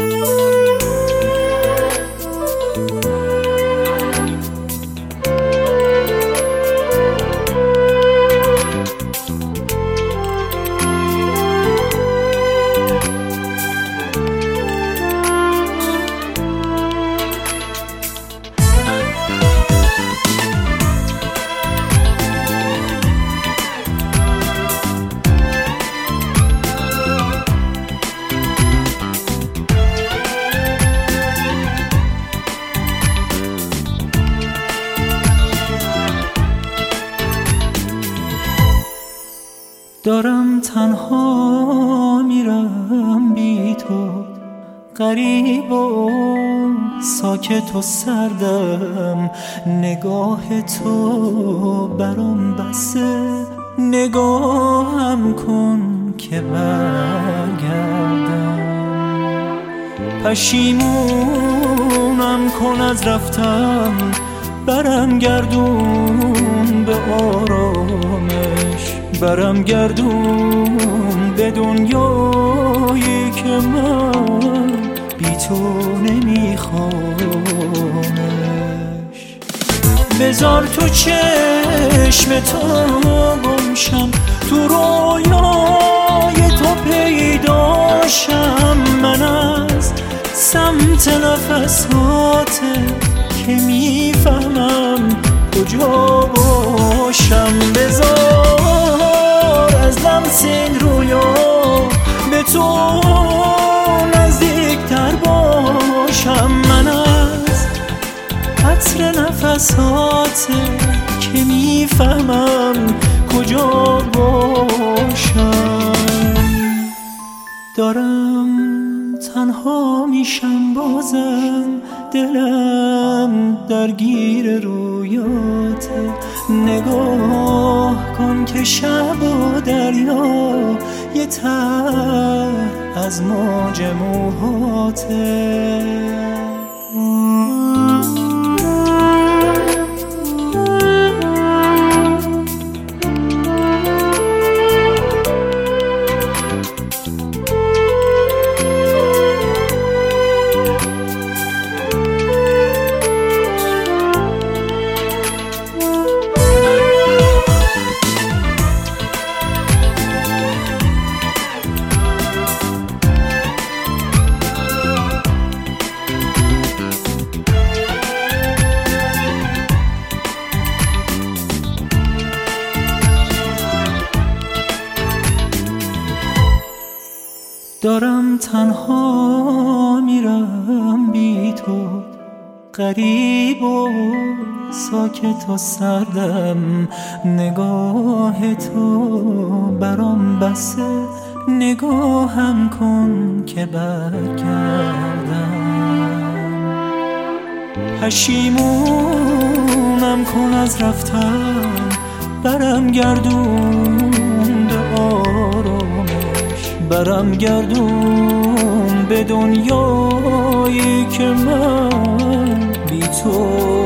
دارم تنها میرم بی تو، غریب و ساکت و سردم، نگاه تو برام بسه، نگاهم کن که برگردم. پشیمونم کن از رفتم، برم گردون به آرامش، برم گردون به دنیایی که من بی تو نمیخوامش. بذار تو چشم تو گمشم، تو رویای تو پیداشم، من از سمت نفساتت که میفهمم کجا باشم. بذار از لمس این رویا به تو نزدیکتر باشم، من از عطر نفساتت که میفهمم کجا باشم. دارم تنها میشم بازم، دلم درگیر رویاته، نگاه کن که شب و دریا یه ته از موج موهاته. دارم تنها میرم بی تو، غریب و ساکت و سردم، نگاه تو برام بسه، نگاهم کن که برگردم. پشیمونم کن از رفتم، برم گردون به آرامش، برم گردون به دنیایی که من بی تو